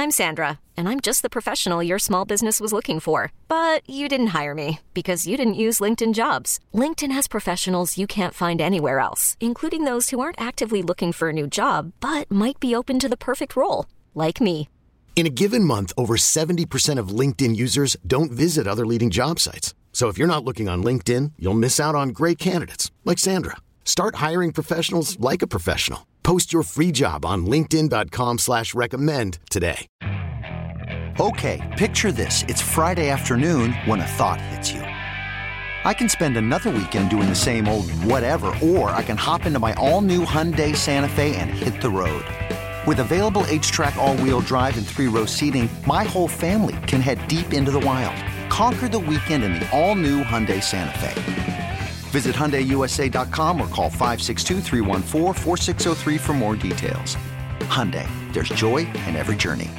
I'm Sandra, and I'm just the professional your small business was looking for. But you didn't hire me because you didn't use LinkedIn Jobs. LinkedIn has professionals you can't find anywhere else, including those who aren't actively looking for a new job, but might be open to the perfect role, like me. In a given month, over 70% of LinkedIn users don't visit other leading job sites. So if you're not looking on LinkedIn, you'll miss out on great candidates like Sandra. Start hiring professionals like a professional. Post your free job on linkedin.com/recommend today. Okay, picture this. It's Friday afternoon when a thought hits you. I can spend another weekend doing the same old whatever, or I can hop into my all-new Hyundai Santa Fe and hit the road. With available H-Track all-wheel drive and 3-row seating, my whole family can head deep into the wild. Conquer the weekend in the all-new Hyundai Santa Fe. Visit HyundaiUSA.com or call 562-314-4603 for more details. Hyundai, there's joy in every journey.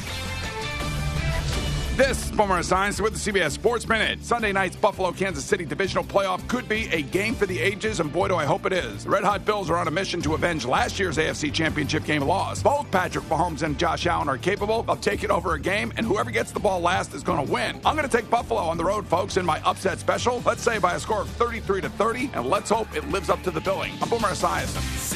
This is Boomer Esiason with the CBS Sports Minute. Sunday night's Buffalo-Kansas City divisional playoff could be a game for the ages, and boy, do I hope it is. The Red Hot Bills are on a mission to avenge last year's AFC Championship game loss. Both Patrick Mahomes and Josh Allen are capable of taking over a game, and whoever gets the ball last is going to win. I'm going to take Buffalo on the road, folks, in my upset special. Let's say by a score of 33-30, and let's hope it lives up to the billing. I'm Boomer Esiason.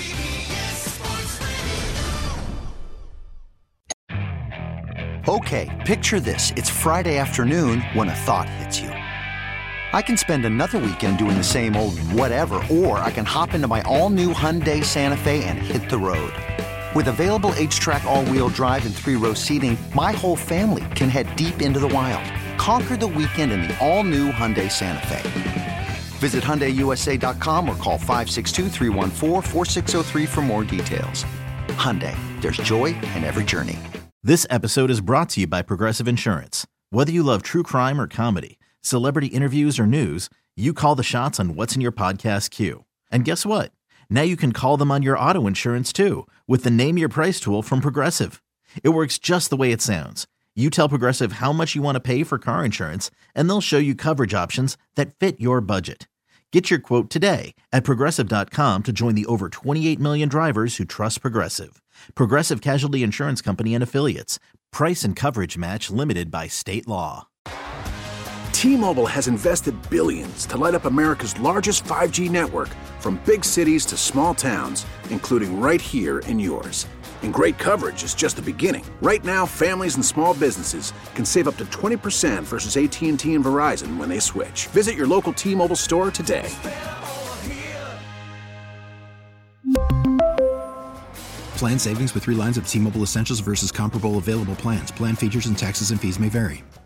Okay, picture this. It's Friday afternoon when a thought hits you. I can spend another weekend doing the same old whatever, or I can hop into my all-new Hyundai Santa Fe and hit the road. With available H-Track all-wheel drive and 3-row seating, my whole family can head deep into the wild. Conquer the weekend in the all-new Hyundai Santa Fe. Visit HyundaiUSA.com or call 562-314-4603 for more details. Hyundai, there's joy in every journey. This episode is brought to you by Progressive Insurance. Whether you love true crime or comedy, celebrity interviews or news, you call the shots on what's in your podcast queue. And guess what? Now you can call them on your auto insurance too with the Name Your Price tool from Progressive. It works just the way it sounds. You tell Progressive how much you want to pay for car insurance, and they'll show you coverage options that fit your budget. Get your quote today at Progressive.com to join the over 28 million drivers who trust Progressive. Progressive Casualty Insurance Company and Affiliates. Price and coverage match limited by state law. T-Mobile has invested billions to light up America's largest 5G network, from big cities to small towns, including right here in yours. And great coverage is just the beginning. Right now, families and small businesses can save up to 20% versus AT&T and Verizon when they switch. Visit your local T-Mobile store today. Plan savings with 3 lines of T-Mobile Essentials versus comparable available plans. Plan features and taxes and fees may vary.